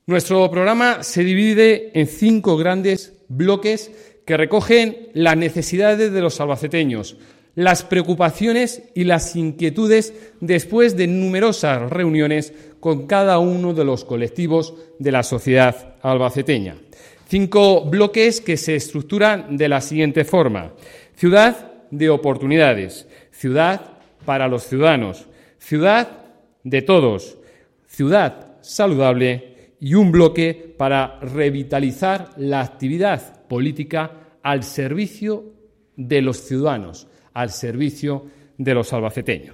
Nuestro programa se divide en 5 grandes bloques que recogen las necesidades de los albaceteños, las preocupaciones y las inquietudes después de numerosas reuniones con cada uno de los colectivos de la sociedad albaceteña. 5 bloques que se estructuran de la siguiente forma: ciudad de oportunidades, ciudad para los ciudadanos, ciudad de todos, ciudad saludable y un bloque para revitalizar la actividad política al servicio de los ciudadanos, al servicio de los albaceteños.